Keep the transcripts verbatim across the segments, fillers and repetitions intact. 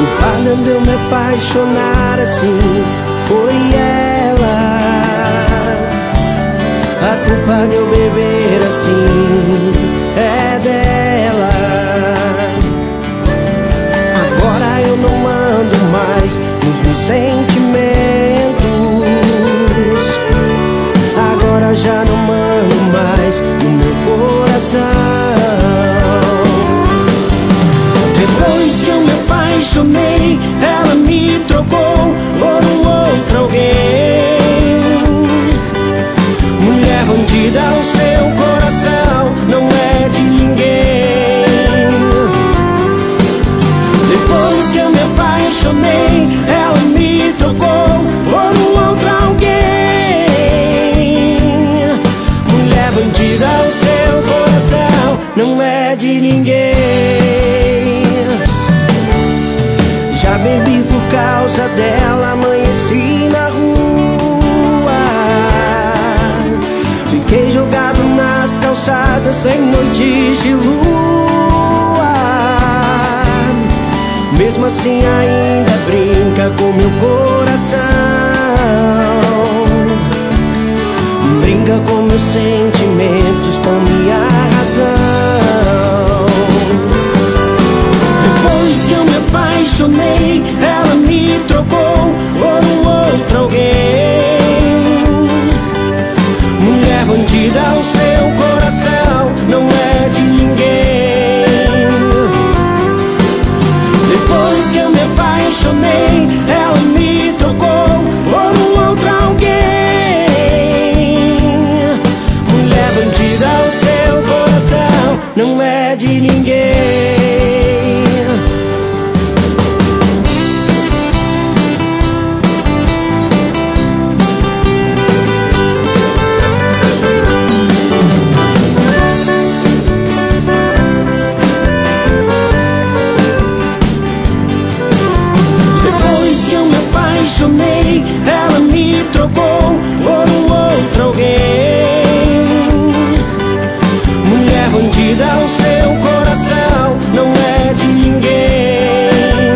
culpada de eu me apaixonar assim foi ela. A culpa de eu beber assim é dela. Agora eu não mando mais nos meus sentimentos. Agora já não mando mais no meu coração. Depois que eu me apaixonei, ela me trocou por um outro alguém. Mulher bandida, o seu coração não é de ninguém. Depois que eu me apaixonei, ela me trocou por um outro alguém. Mulher bandida, o seu coração não é de ninguém. Já bebi por causa dela, amanheci na rua. Fiquei jogado nas calçadas em noites de lua. Mesmo assim ainda brinca com meu coração, brinca com meus sentimentos, com minha razão. Depois que eu me apaixonei, ela me trocou por um outro alguém. Mulher bandida, o seu coração não é de ninguém. Depois que eu me apaixonei, ela me trocou por um outro alguém. Mulher bandida, o seu coração não é de ninguém. Ela me trocou por um outro alguém. Mulher bandida, o seu coração não é de ninguém.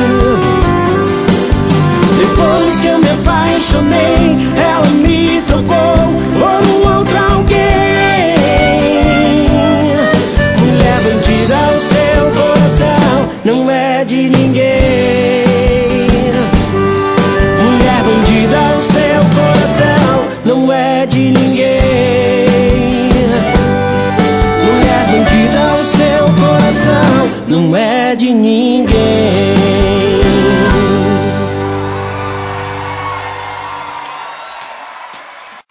Depois que eu me apaixonei, ela me trocou por um outro alguém. Mulher bandida, o seu coração não é de ninguém. Não é de ninguém. Mulher bandida, o seu coração não é de ninguém.